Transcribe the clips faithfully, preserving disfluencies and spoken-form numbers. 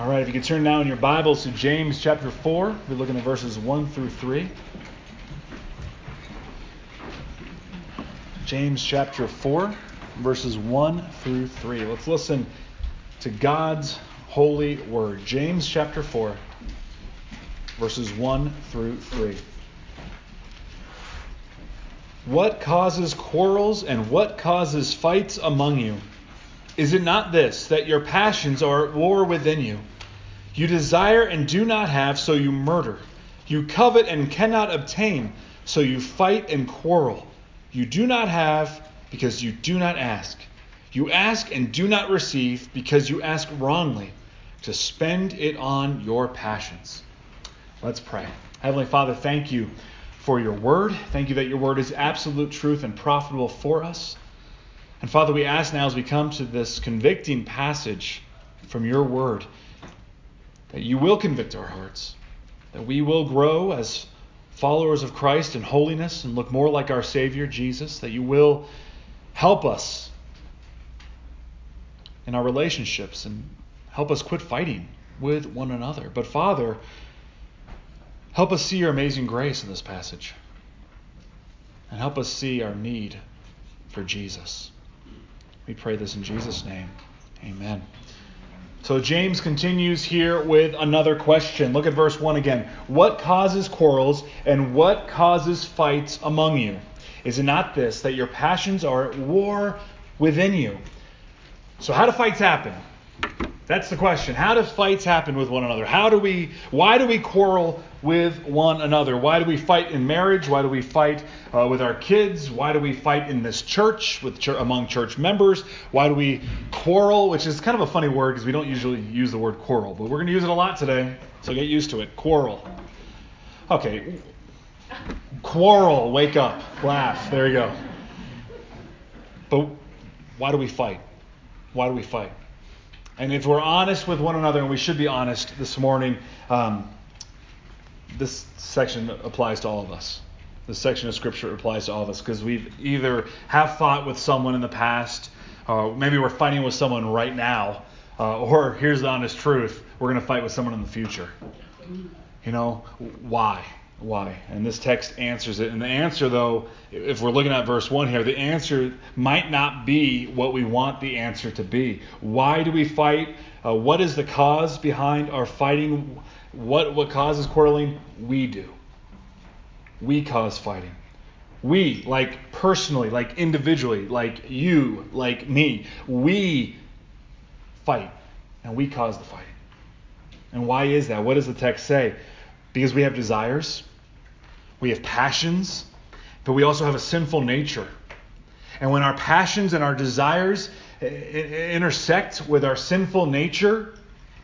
All right, if you could turn now in your Bibles to James chapter four. We're looking at verses one through three. James chapter four, verses one through three. Let's listen to God's holy word. James chapter four, verses one through three. What causes quarrels and what causes fights among you? Is it not this, that your passions are at war within you? You desire and do not have, so you murder. You covet and cannot obtain, so you fight and quarrel. You do not have, because you do not ask. You ask and do not receive, because you ask wrongly, to spend it on your passions. Let's pray. Heavenly Father, thank you for your word. Thank you that your word is absolute truth and profitable for us. And Father, we ask now as we come to this convicting passage from your word, that you will convict our hearts, that we will grow as followers of Christ in holiness and look more like our Savior, Jesus, that you will help us in our relationships and help us quit fighting with one another. But Father, help us see your amazing grace in this passage, and help us see our need for Jesus. We pray this in Jesus' name. Amen. So James continues here with another question. Look at verse one again. What causes quarrels and what causes fights among you? Is it not this, that your passions are at war within you? So how do fights happen? That's the question. How do fights happen with one another? How do we, why do we quarrel with one another? Why do we fight in marriage? Why do we fight uh, with our kids? Why do we fight in this church, with ch- among church members? Why do we quarrel, which is kind of a funny word because we don't usually use the word quarrel, but we're going to use it a lot today, so get used to it. Quarrel. Okay. Quarrel. Wake up. Laugh. There you go. But why do we fight? Why do we fight? And if we're honest with one another, and we should be honest this morning, um, this section applies to all of us. This section of Scripture applies to all of us because we've either have fought with someone in the past, uh, maybe we're fighting with someone right now, uh, or here's the honest truth, we're going to fight with someone in the future. You know, why? Why? And this text answers it. And the answer, though, if we're looking at verse one here, the answer might not be what we want the answer to be. Why do we fight? Uh, what is the cause behind our fighting? What, what causes quarreling? We do. We cause fighting. We, like personally, like individually, like you, like me, we fight. And we cause the fighting. And why is that? What does the text say? Because we have desires. We have passions, but we also have a sinful nature. And when our passions and our desires intersect with our sinful nature,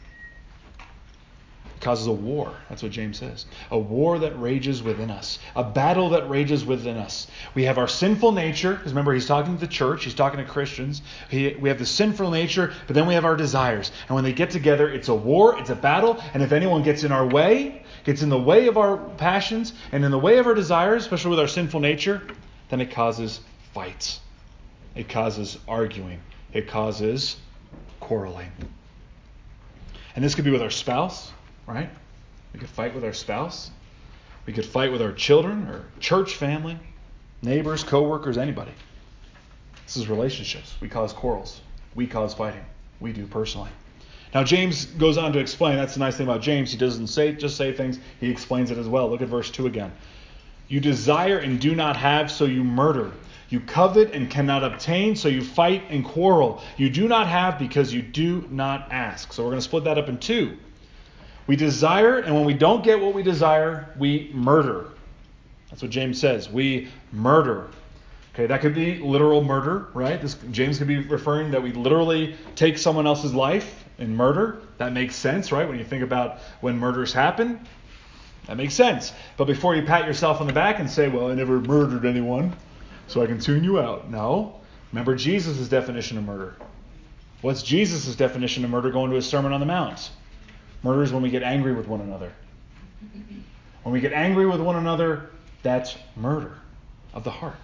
it causes a war. That's what James says. A war that rages within us. A battle that rages within us. We have our sinful nature, because remember, he's talking to the church. He's talking to Christians. He, we have the sinful nature, but then we have our desires. And when they get together, it's a war, it's a battle. And if anyone gets in our way, gets in the way of our passions and in the way of our desires, especially with our sinful nature, then it causes fights. It causes arguing. It causes quarreling. And this could be with our spouse, right? We could fight with our spouse. We could fight with our children or church family, neighbors, co-workers, anybody. This is relationships. We cause quarrels. We cause fighting. We do personally. Now, James goes on to explain. That's the nice thing about James. He doesn't say just say things. He explains it as well. Look at verse two again. You desire and do not have, so you murder. You covet and cannot obtain, so you fight and quarrel. You do not have because you do not ask. So we're going to split that up in two. We desire, and when we don't get what we desire, we murder. That's what James says. We murder. Okay, that could be literal murder, right? This, James could be referring that we literally take someone else's life in murder. That makes sense, right? When you think about when murders happen, that makes sense. But before you pat yourself on the back and say, well, I never murdered anyone, so I can tune you out. No. Remember Jesus' definition of murder. What's Jesus' definition of murder going to his Sermon on the Mount? Murder is when we get angry with one another. When we get angry with one another, that's murder of the heart.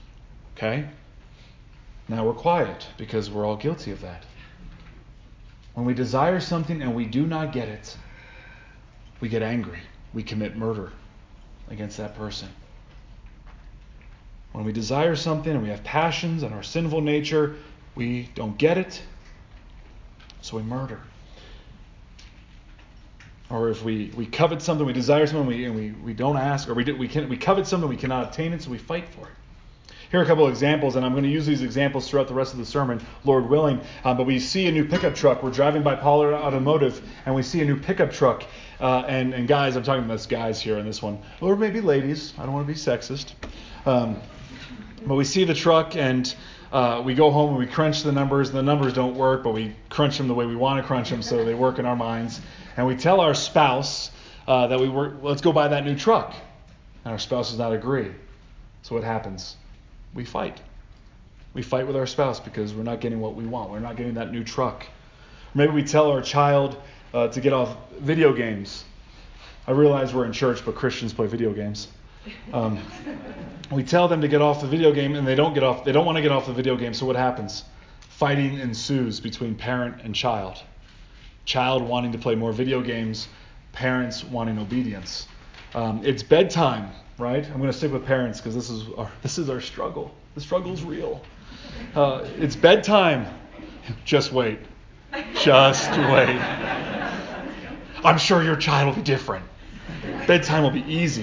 Okay? Now we're quiet because we're all guilty of that. When we desire something and we do not get it, we get angry. We commit murder against that person. When we desire something and we have passions and our sinful nature, we don't get it, so we murder. Or if we, we covet something, we desire something, we, and we, we don't ask, or we do, we can we covet something, we cannot obtain it, so we fight for it. Here are a couple of examples, and I'm going to use these examples throughout the rest of the sermon, Lord willing. Um, but we see a new pickup truck. We're driving by Pollard Automotive, and we see a new pickup truck. Uh, and, and guys, I'm talking about us guys here in this one, or maybe ladies. I don't want to be sexist. Um, but we see the truck, and uh, we go home and we crunch the numbers. And the numbers don't work, but we crunch them the way we want to crunch them, so they work in our minds. And we tell our spouse uh, that we work, let's go buy that new truck. And our spouse does not agree. So what happens? We fight. We fight with our spouse because we're not getting what we want. We're not getting that new truck. Maybe we tell our child uh, to get off video games. I realize we're in church, but Christians play video games. Um, we tell them to get off the video game, and they don't get off. They don't want to get off the video game. So what happens? Fighting ensues between parent and child. Child wanting to play more video games, parents wanting obedience. Um, it's bedtime. Right? I'm going to stick with parents because this is our this is our struggle. The struggle's real. Uh, it's bedtime. Just wait. Just wait. I'm sure your child will be different. Bedtime will be easy.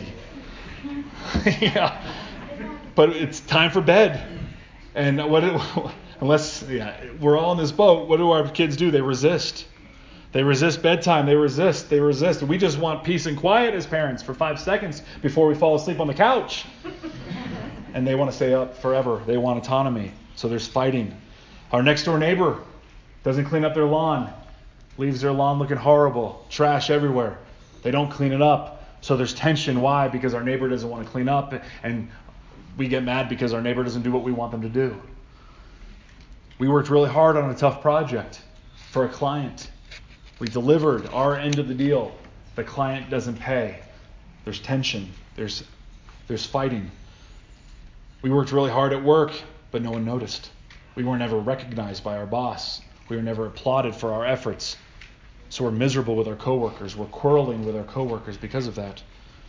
Yeah. But it's time for bed. And what do, unless yeah, we're all in this boat, what do our kids do? They resist. They resist bedtime. They resist. They resist. We just want peace and quiet as parents for five seconds before we fall asleep on the couch. And they want to stay up forever. They want autonomy. So there's fighting. Our next door neighbor doesn't clean up their lawn. Leaves their lawn looking horrible. Trash everywhere. They don't clean it up. So there's tension. Why? Because our neighbor doesn't want to clean up. And we get mad because our neighbor doesn't do what we want them to do. We worked really hard on a tough project for a client. We delivered our end of the deal. The client doesn't pay. There's tension. There's there's fighting. We worked really hard at work, but no one noticed. We were never recognized by our boss. We were never applauded for our efforts. So we're miserable with our coworkers. We're quarreling with our coworkers because of that.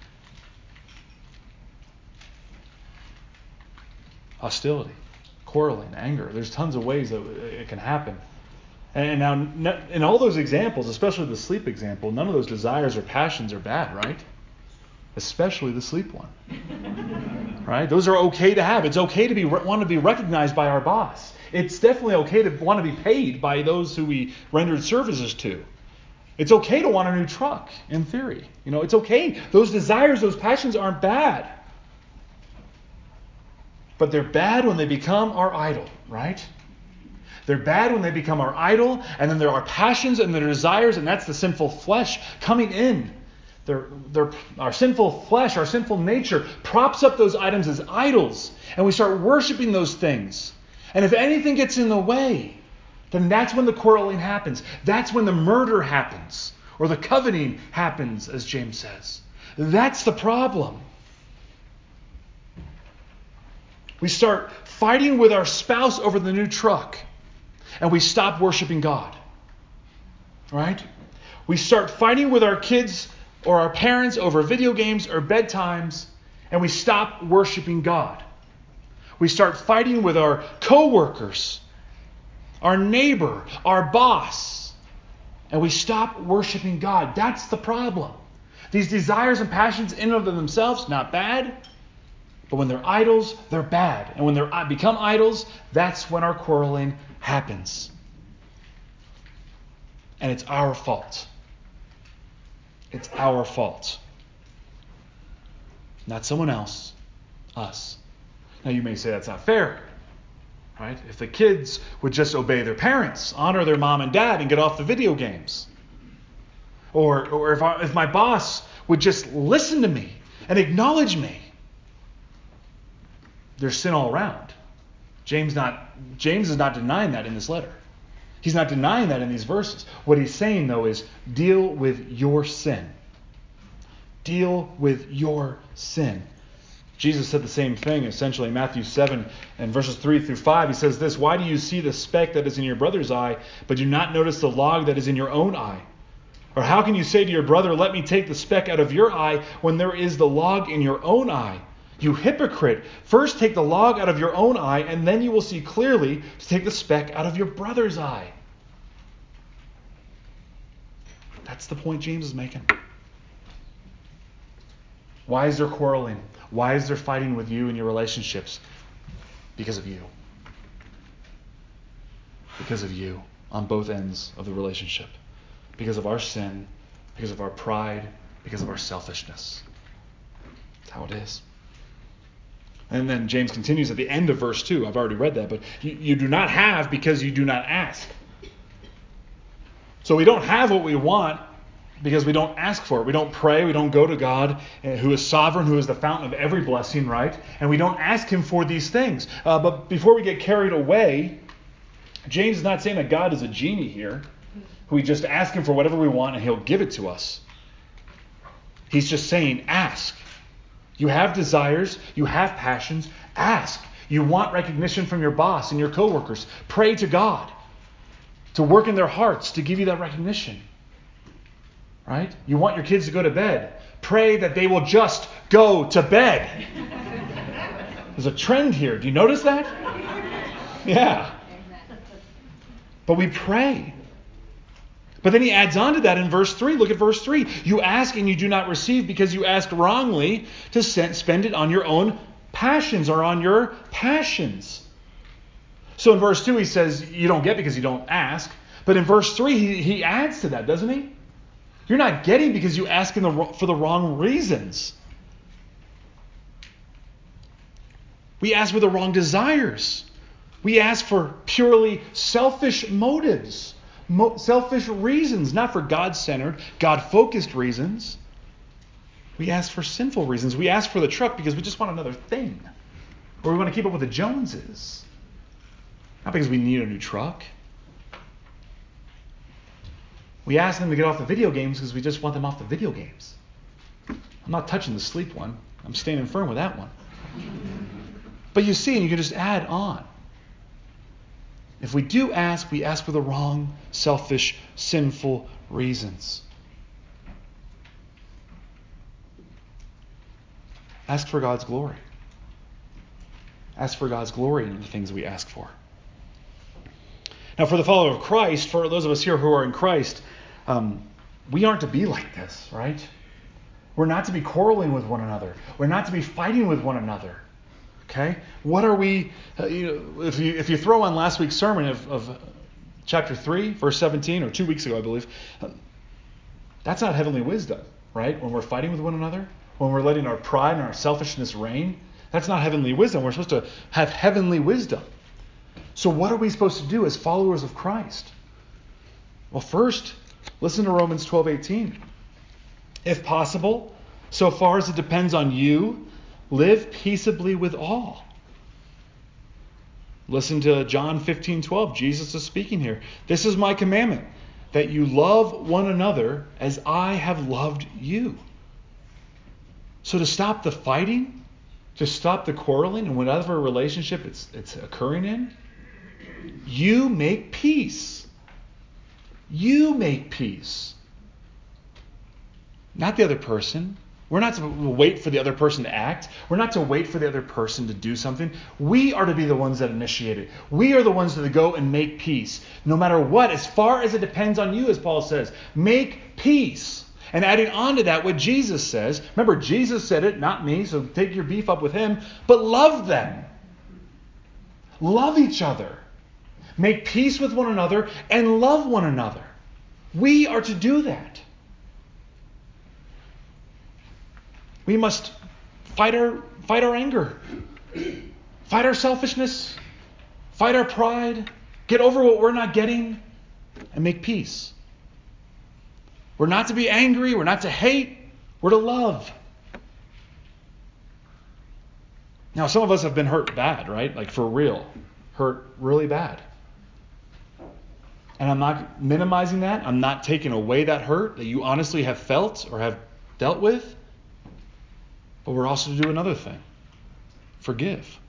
Hostility, quarreling, anger. There's tons of ways that it can happen. And now, in all those examples, especially the sleep example, none of those desires or passions are bad, right? Especially the sleep one. Right? Those are okay to have. It's okay to be want to be recognized by our boss. It's definitely okay to want to be paid by those who we rendered services to. It's okay to want a new truck, in theory. You know, it's okay. Those desires, those passions aren't bad. But they're bad when they become our idol, right? They're bad when they become our idol, and then there are passions and their desires, and that's the sinful flesh coming in. They're, they're, our sinful flesh, our sinful nature props up those items as idols, and we start worshiping those things. And if anything gets in the way, then that's when the quarreling happens. That's when the murder happens, or the coveting happens, as James says. That's the problem. We start fighting with our spouse over the new truck. And we stop worshiping God. Right? We start fighting with our kids or our parents over video games or bedtimes, and we stop worshiping God. We start fighting with our coworkers, our neighbor, our boss, and we stop worshiping God. That's the problem. These desires and passions in and of themselves, not bad, but when they're idols, they're bad. And when they become idols, that's when our quarreling happens. And it's our fault. It's our fault. Not someone else. Us. Now you may say that's not fair. Right? If the kids would just obey their parents, honor their mom and dad, and get off the video games. Or, or if, I, if my boss would just listen to me and acknowledge me. There's sin all around. James not James is not denying that in this letter. He's not denying that in these verses. What he's saying, though, is deal with your sin. Deal with your sin. Jesus said the same thing, essentially, in Matthew seven and verses three through five. He says this, "Why do you see the speck that is in your brother's eye, but do not notice the log that is in your own eye? Or how can you say to your brother, 'Let me take the speck out of your eye,' when there is the log in your own eye? You hypocrite! First take the log out of your own eye, and then you will see clearly to take the speck out of your brother's eye." That's the point James is making. Why is there quarreling? Why is there fighting with you in your relationships? Because of you. Because of you on both ends of the relationship. Because of our sin, because of our pride, because of our selfishness. That's how it is. And then James continues at the end of verse two. I've already read that, but you, you do not have because you do not ask. So we don't have what we want because we don't ask for it. We don't pray. We don't go to God, who is sovereign, who is the fountain of every blessing, right? And we don't ask him for these things. Uh, but before we get carried away, James is not saying that God is a genie here, who we just ask him for whatever we want and he'll give it to us. He's just saying, ask. You have desires. You have passions. Ask. You want recognition from your boss and your coworkers. Pray to God to work in their hearts to give you that recognition. Right? You want your kids to go to bed. Pray that they will just go to bed. There's a trend here. Do you notice that? Yeah. But we pray. But then he adds on to that in verse three. Look at verse three. You ask and you do not receive because you ask wrongly to spend it on your own passions or on your passions. So in verse two he says you don't get because you don't ask. But in verse three he, he adds to that, doesn't he? You're not getting because you ask in the, for the wrong reasons. We ask for the wrong desires. We ask for purely selfish motives, mo- selfish reasons, not for God-centered, God-focused reasons. We ask for sinful reasons. We ask for the truck because we just want another thing, or we want to keep up with the Joneses, not because we need a new truck. We ask them to get off the video games because we just want them off the video games. I'm not touching the sleep one. I'm standing firm with that one. But you see, and you can just add on. If we do ask, we ask for the wrong, selfish, sinful reasons. Ask for God's glory. Ask for God's glory in the things we ask for. Now, for the follower of Christ, for those of us here who are in Christ, um, we aren't to be like this, right? We're not to be quarreling with one another. We're not to be fighting with one another. Okay? What are we? Uh, you know, if you if you throw on last week's sermon of, of chapter three, verse seventeen, or two weeks ago, I believe, uh, that's not heavenly wisdom, right? When we're fighting with one another, when we're letting our pride and our selfishness reign, that's not heavenly wisdom. We're supposed to have heavenly wisdom. So what are we supposed to do as followers of Christ? Well, first, listen to Romans twelve eighteen. If possible, so far as it depends on you, live peaceably with all. Listen to John fifteen twelve. Jesus is speaking here. This is my commandment, that you love one another as I have loved you. So to stop the fighting, to stop the quarreling in whatever relationship it's, it's occurring in, you make peace. You make peace. Not the other person. We're not to wait for the other person to act. We're not to wait for the other person to do something. We are to be the ones that initiate it. We are the ones that go and make peace. No matter what, as far as it depends on you, as Paul says, make peace. And adding on to that, what Jesus says, remember, Jesus said it, not me, so take your beef up with him, but love them. Love each other. Make peace with one another and love one another. We are to do that. We must fight our fight our anger, fight our selfishness, fight our pride, get over what we're not getting, and make peace. We're not to be angry, we're not to hate, we're to love. Now, some of us have been hurt bad, right? Like for real. Hurt really bad. And I'm not minimizing that. I'm not taking away that hurt that you honestly have felt or have dealt with. But we're also to do another thing. forgive.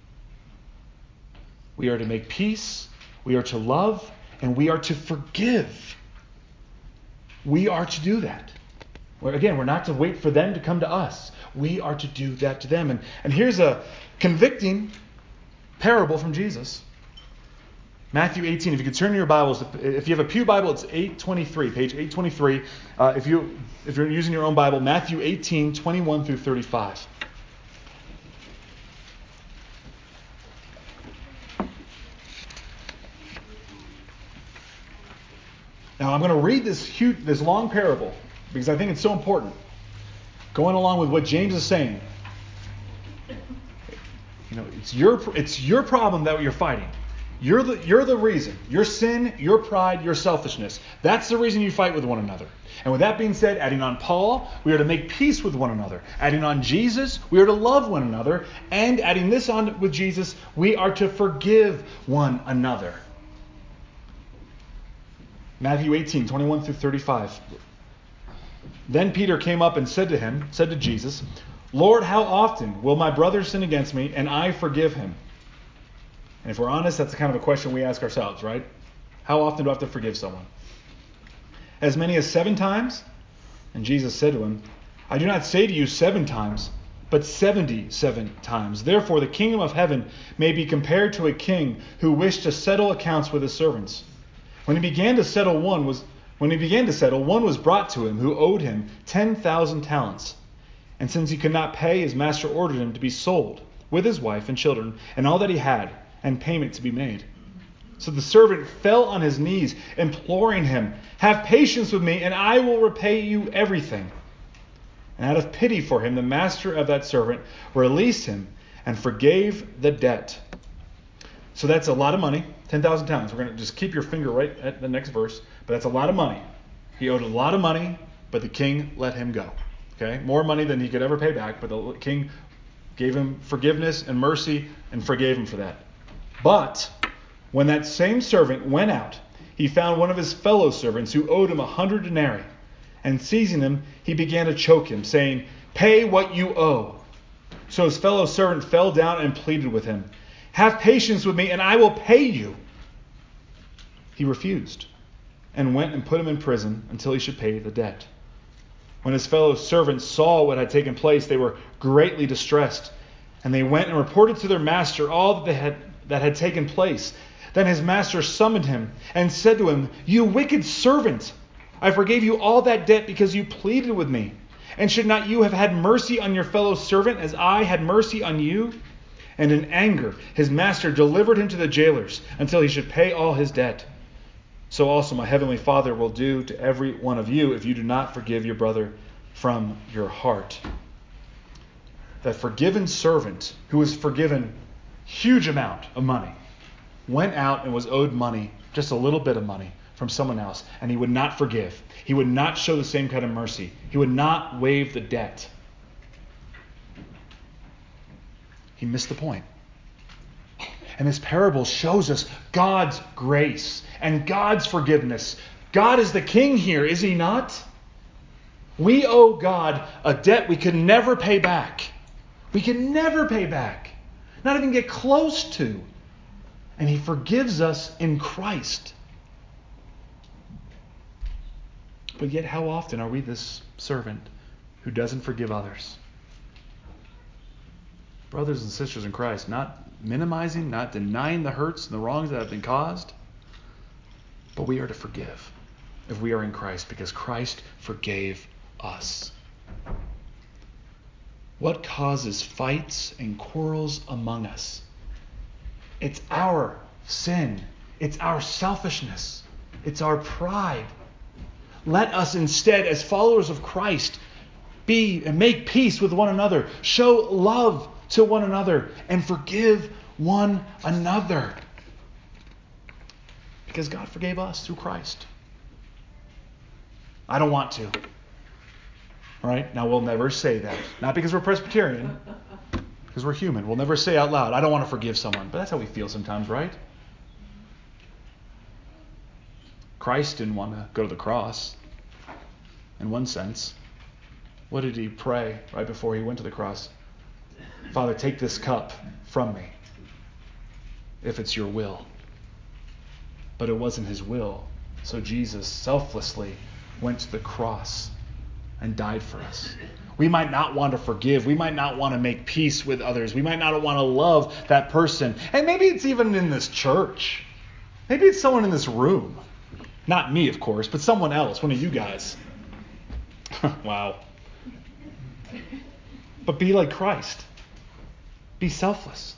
We are to make peace, we are to love, and we are to forgive. We are to do that. Where again, we're not to wait for them to come to us. We are to do that to them. And, and here's a convicting parable from Jesus. Matthew eighteen. If you could turn to your Bibles, if you have a pew Bible, it's eight twenty-three, page eight twenty-three. Uh, if you if you're using your own Bible, Matthew eighteen, twenty-one through thirty-five. Now I'm going to read this huge, this long parable because I think it's so important. Going along with what James is saying. You know, it's your it's your problem that you're fighting. You're the you're the reason. Your sin, your pride, your selfishness. That's the reason you fight with one another. And with that being said, adding on Paul, we are to make peace with one another. Adding on Jesus, we are to love one another. And adding this on with Jesus, we are to forgive one another. Matthew eighteen, twenty-one through thirty-five. Then Peter came up and said to him, said to Jesus, Lord, how often will my brother sin against me and I forgive him? And if we're honest, that's the kind of a question we ask ourselves, right? How often do I have to forgive someone? As many as seven times? And Jesus said to him, I do not say to you seven times, but seventy-seven times. Therefore the kingdom of heaven may be compared to a king who wished to settle accounts with his servants. When he began to settle one was when he began to settle, one was brought to him who owed him ten thousand talents. And since he could not pay, his master ordered him to be sold with his wife and children and all that he had, and payment to be made. So the servant fell on his knees, imploring him, have patience with me, and I will repay you everything. And out of pity for him, the master of that servant released him and forgave the debt. So that's a lot of money, ten thousand talents. We're going to just keep your finger right at the next verse, but that's a lot of money. He owed a lot of money, but the king let him go. Okay, more money than he could ever pay back, but the king gave him forgiveness and mercy and forgave him for that. But when that same servant went out, he found one of his fellow servants who owed him a hundred denarii. And seizing him, he began to choke him, saying, pay what you owe. So his fellow servant fell down and pleaded with him, have patience with me, and I will pay you. He refused, and went and put him in prison until he should pay the debt. When his fellow servants saw what had taken place, they were greatly distressed, and they went and reported to their master all that they had that had taken place. Then his master summoned him and said to him, you wicked servant, I forgave you all that debt because you pleaded with me. And should not you have had mercy on your fellow servant as I had mercy on you? And in anger, his master delivered him to the jailers until he should pay all his debt. So also my heavenly Father will do to every one of you if you do not forgive your brother from your heart. That forgiven servant who was forgiven huge amount of money went out and was owed money, just a little bit of money from someone else, and he would not forgive. He would not show the same kind of mercy. He would not waive the debt. He missed the point. And this parable shows us God's grace and God's forgiveness. God is the king here, is he not? We owe God a debt we could never pay back. We can never pay back. Not even get close to. And he forgives us in Christ. But yet how often are we this servant who doesn't forgive others? Brothers and sisters in Christ, not minimizing, not denying the hurts and the wrongs that have been caused, but we are to forgive if we are in Christ, because Christ forgave us. What causes fights and quarrels among us? It's our sin. It's our selfishness. It's our pride. Let us instead, as followers of Christ, be and make peace with one another, show love to one another, and forgive one another. Because God forgave us through Christ. I don't want to. All right? Now, we'll never say that. Not because we're Presbyterian, because we're human. We'll never say out loud, I don't want to forgive someone. But that's how we feel sometimes, right? Christ didn't want to go to the cross, in one sense. What did he pray right before he went to the cross? Father, take this cup from me if it's your will. But it wasn't his will. So Jesus selflessly went to the cross and died for us. We might not want to forgive. We might not want to make peace with others. We might not want to love that person. And maybe it's even in this church. Maybe it's someone in this room. Not me, of course, but someone else, one of you guys. Wow. But be like Christ. Be selfless.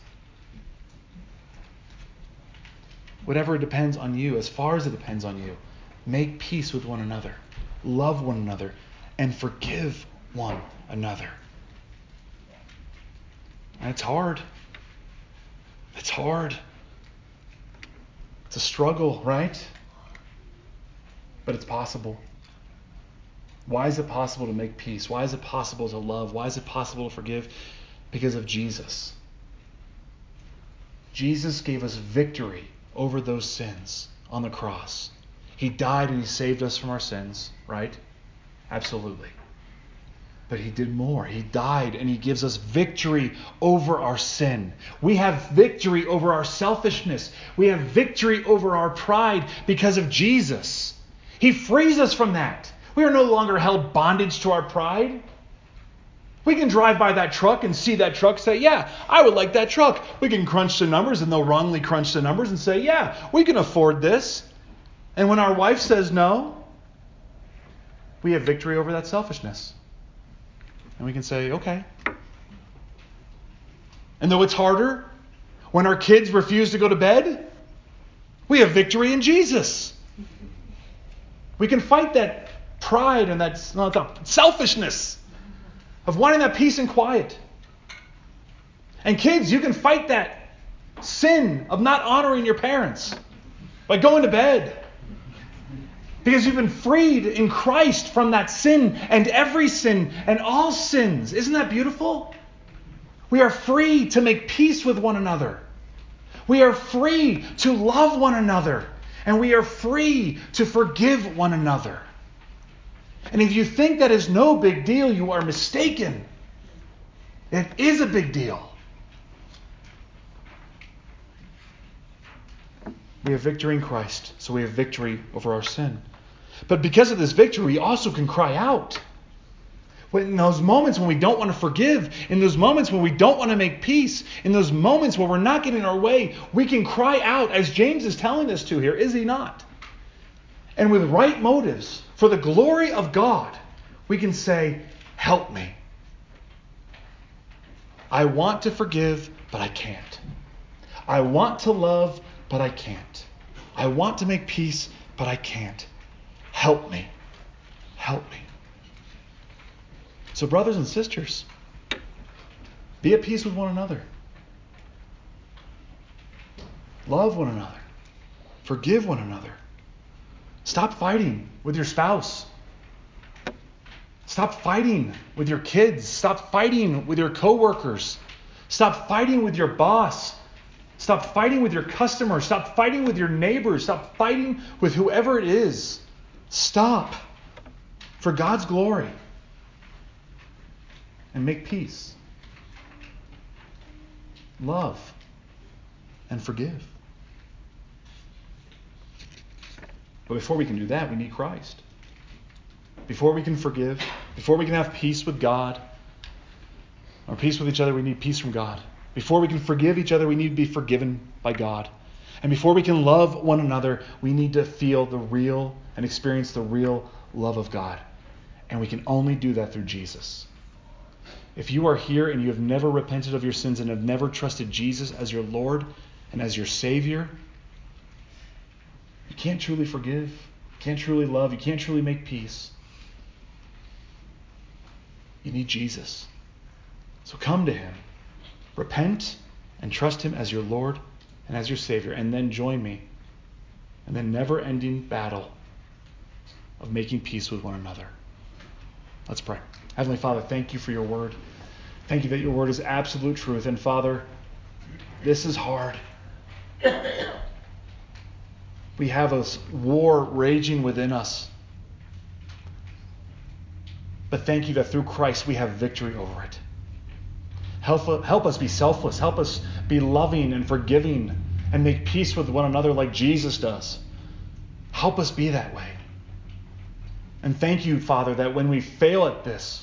Whatever depends on you, as far as it depends on you, make peace with one another. Love one another. And forgive one another. And it's hard. It's hard. It's a struggle, right? But it's possible. Why is it possible to make peace? Why is it possible to love? Why is it possible to forgive? Because of Jesus. Jesus gave us victory over those sins on the cross. He died and he saved us from our sins, right? Absolutely. But he did more. He died and he gives us victory over our sin. We have victory over our selfishness. We have victory over our pride because of Jesus. He frees us from that. We are no longer held bondage to our pride. We can drive by that truck and see that truck, say, yeah, I would like that truck. We can crunch the numbers, and they'll wrongly crunch the numbers and say, yeah, we can afford this. And when our wife says no, we have victory over that selfishness. And we can say, okay. And though it's harder, when our kids refuse to go to bed, we have victory in Jesus. We can fight that pride and that not that selfishness of wanting that peace and quiet. And kids, you can fight that sin of not honoring your parents by going to bed. Because you've been freed in Christ from that sin and every sin and all sins. Isn't that beautiful? We are free to make peace with one another. We are free to love one another. And we are free to forgive one another. And if you think that is no big deal, you are mistaken. It is a big deal. We have victory in Christ, so we have victory over our sin. But because of this victory, we also can cry out. In those moments when we don't want to forgive, in those moments when we don't want to make peace, in those moments when we're not getting our way, we can cry out, as James is telling us to here, is he not? And with right motives, for the glory of God, we can say, help me. I want to forgive, but I can't. I want to love, but I can't. I want to make peace, but I can't. Help me. Help me. So brothers and sisters, be at peace with one another. Love one another. Forgive one another. Stop fighting with your spouse. Stop fighting with your kids. Stop fighting with your coworkers. Stop fighting with your boss. Stop fighting with your customers. Stop fighting with your neighbors. Stop fighting with whoever it is. Stop for God's glory and make peace. Love and forgive. But before we can do that, we need Christ. Before we can forgive, before we can have peace with God, or peace with each other, we need peace from God. Before we can forgive each other, we need to be forgiven by God. And before we can love one another, we need to feel the real and experience the real love of God. And we can only do that through Jesus. If you are here and you have never repented of your sins and have never trusted Jesus as your Lord and as your Savior, you can't truly forgive, you can't truly love, you can't truly make peace. You need Jesus. So come to him. Repent and trust him as your Lord and as your Savior, and then join me in the never-ending battle of making peace with one another. Let's pray. Heavenly Father, thank you for your word. Thank you that your word is absolute truth. And Father, this is hard. We have a war raging within us. But thank you that through Christ we have victory over it. Help Help, help us be selfless. Help us be loving and forgiving and make peace with one another like Jesus does. Help us be that way. And thank you, Father, that when we fail at this,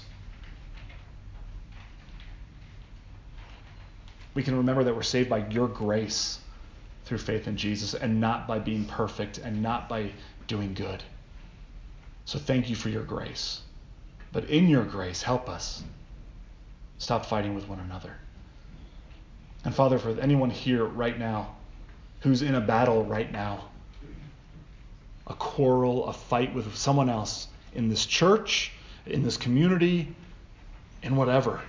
we can remember that we're saved by your grace through faith in Jesus and not by being perfect and not by doing good. So thank you for your grace. But in your grace, help us stop fighting with one another. And Father, for anyone here right now who's in a battle right now, a quarrel, a fight with someone else in this church, in this community, in whatever,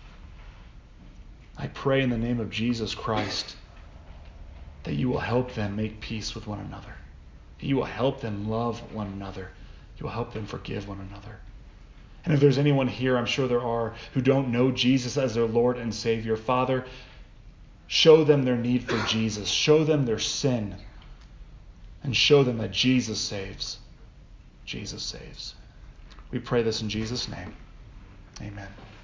I pray in the name of Jesus Christ that you will help them make peace with one another. That you will help them love one another. You will help them forgive one another. And if there's anyone here, I'm sure there are, who don't know Jesus as their Lord and Savior, Father, show them their need for Jesus. Show them their sin. And show them that Jesus saves. Jesus saves. We pray this in Jesus' name. Amen.